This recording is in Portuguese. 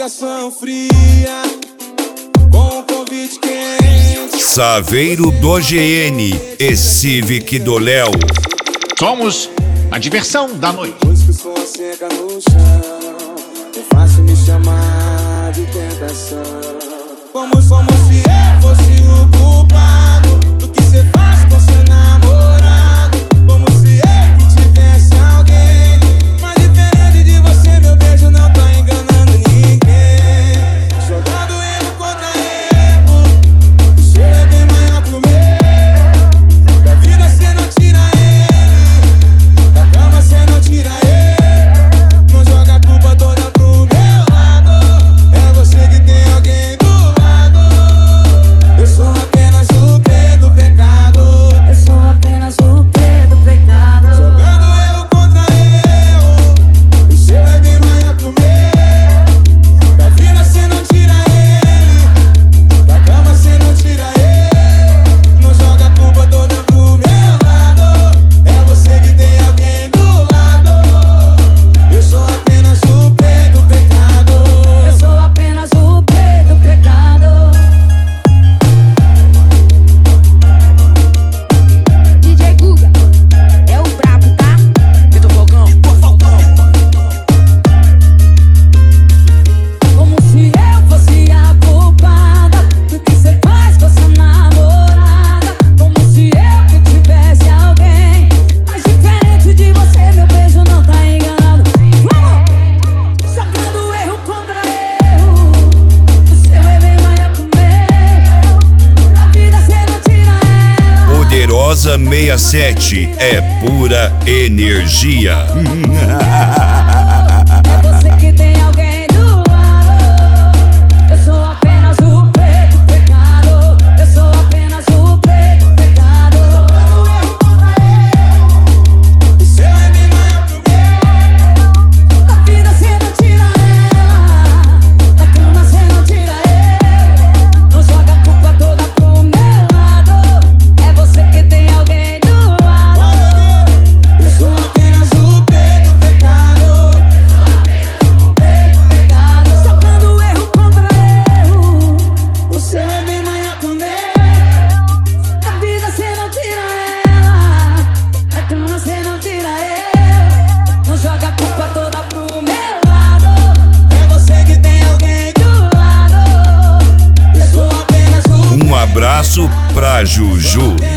ligação fria com um convite quente. Saveiro do GN e Civic do Léo. Somos a diversão da noite. Pois que sou a seca no chão, é fácil me chamar de tentação. Como se eu fosse o culpado do que cê faz com seu namorado. Como se eu que tivesse alguém. Mas diferente de você, meu beijo não tá enganando ninguém. Jogando erro contra erro, o seu é bem maior que o meu. Da vida cê não tira ele, da cama cê não tira ele. Não joga a culpa toda pro meu lado. É você que tem alguém do lado. Eu sou apenas o pé do pecado. Eu sou apenas o pé do pecado. Jogando erro contra erro, o seu é bem maior que o meu. Da vida cê não tira ele, da cama cê não tira ele. Não joga a culpa toda pro meu lado. É você que tem alguém do lado. Eu sou apenas o pé do pecado. Eu sou apenas o pé do pecado. DJ Guga é o brabo, tá? Vitor Falcão. Como se eu fosse a culpada do que cê faz com sua namorada. Como se eu que tivesse alguém. Mas diferente de você, meu beijo não tá enganado. Vamos! Jogando erro contra erro, o seu é bem maior que o meu. Da vida cê não tira ela. Poderosa 67 é pura energia. É você que tem alguém do lado. Eu sou apenas o pé do pecado. Eu sou apenas o pé do pecado. O seu é bem maior que o meu. Da vida cê não tira ela, da cama cê não tira ele. Não joga a culpa toda pro meu lado. É você que tem alguém do lado. Eu sou apenas o pé do pecado. Jogando erro contra erro, O seu é bem maior que o meu. da vida cê não tira ela, da cama cê não tira ele. Não joga a culpa toda pro meu lado. É você que tem alguém do lado. Eu sou apenas o Um abraço pra Juju.